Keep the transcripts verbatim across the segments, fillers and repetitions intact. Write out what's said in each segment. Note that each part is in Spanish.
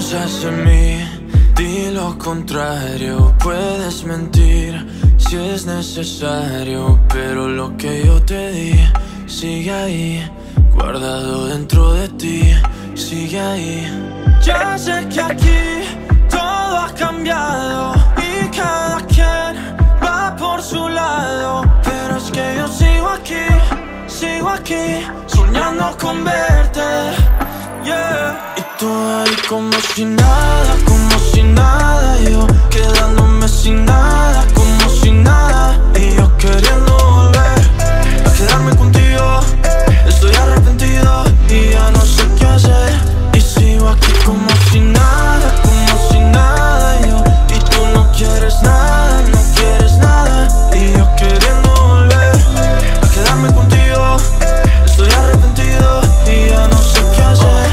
piensas en mí, di lo contrario. Puedes mentir si es necesario, pero lo que yo te di sigue ahí, guardado dentro de ti, sigue ahí. Ya sé que aquí todo ha cambiado y cada quien va por su lado, pero es que yo sigo aquí, sigo aquí, soñando con verte, yeah. Y tú ahí como si nada, como si nada, yo quedándome sin nada, como si nada, y yo queriendo volver a quedarme contigo. Estoy arrepentido y ya no sé qué hacer, y sigo aquí como si nada, como si nada, yo, y tú no quieres nada, no quieres nada, y yo queriendo volver a quedarme contigo. Estoy arrepentido y ya no sé qué hacer.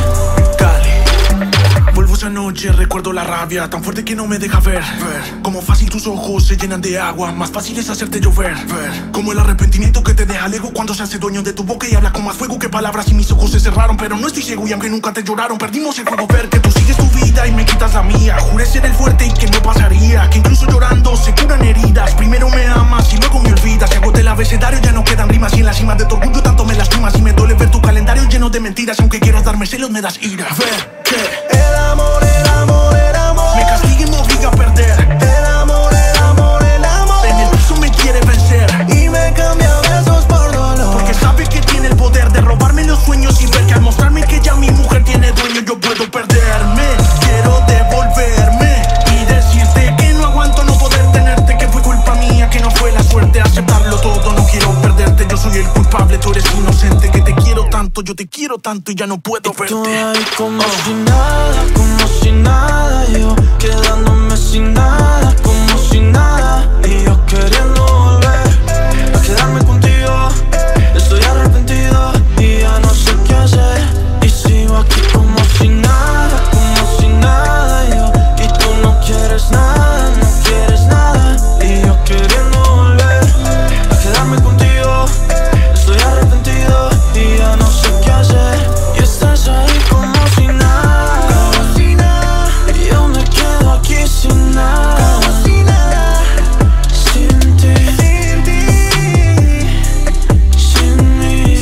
Esa noche recuerdo la rabia tan fuerte que no me deja ver, ver Como fácil tus ojos se llenan de agua, más fácil es hacerte llover, ver Como el arrepentimiento que te deja el ego cuando se hace dueño de tu boca y habla con más fuego que palabras, y mis ojos se cerraron, pero no estoy ciego y aunque nunca te lloraron, perdimos el juego. Ver que tú sigues tu vida y me quitas la mía, juré ser el fuerte y que no pasaría, que incluso llorando se curan heridas. Primero me amas y luego me olvidas, si agoté el abecedario ya no quedan rimas, y en la cima de tu orgullo tanto me lastimas, y me duele ver tu calendario lleno de mentiras, aunque quieras darme celos me das ira. Ver que el amor, el amor, el amor me castiga y me obliga a perder. El amor, el amor, el amor en el piso me quiere vencer y me cambia besos por dolor, porque sabe que tiene el poder de robarme los sueños y ver que al mostrarme que ya mi mujer tiene dueño yo puedo perderme. Quiero devolverme y decirte que no aguanto no poder tenerte, que fue culpa mía, que no fue la suerte, aceptarlo todo, no quiero perderte. Yo soy el culpable, tú eres inocente, que te quiero tanto, yo te quiero tanto y ya no puedo verte. Estoy ahí como si nada, como si nada, yo quedándome sin nada, como si nada, y yo queriendo volver a quedarme contigo. Estoy arrepentido y ya no sé qué hacer, y sigo aquí como si nada, como si nada, yo, y tú no quieres nada, no quieres nada, y yo queriendo volver a quedarme contigo. Estoy arrepentido y ya no sé qué hacer, y estás ahí como si nada, como si nada, y yo me quedo aquí sin nada, como si nada, sin ti, sin ti, sin mí.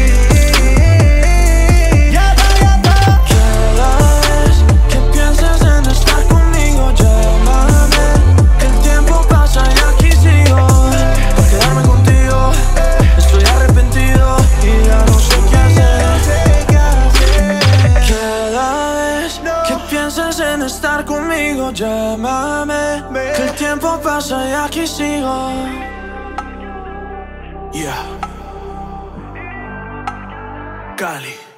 Ya va, ya va. Cada vez que pienses en estar conmigo, llámame, que el tiempo pasa y aquí sigo, por quedarme contigo. Estoy arrepentido y ya no sé qué hacer. Cada vez que pienses en estar conmigo, llámame, que el tiempo pasa y aquí sigo. Yeah. Cali.